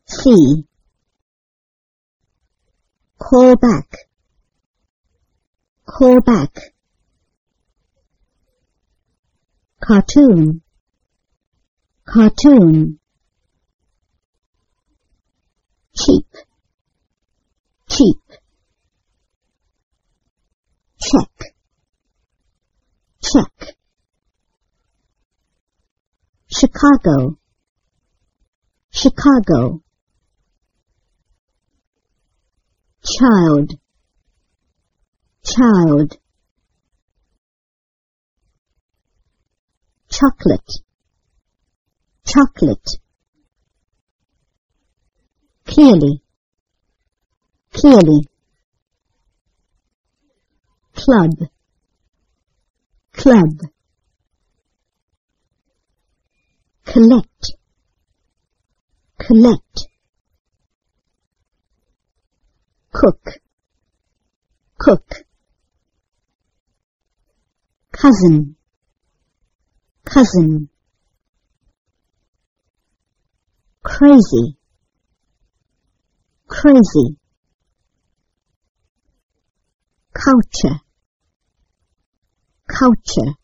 C. Call back. Call back. Cartoon. Cartoon. Cheap. Cheap. Check. Check. Chicago. Chicago. Child. Child. Chocolate. Chocolate. Clearly. Clearly. Club. Club. Collect. Collect. Cook. Cook. Cousin. Cousin. Crazy. Crazy. Culture. Culture.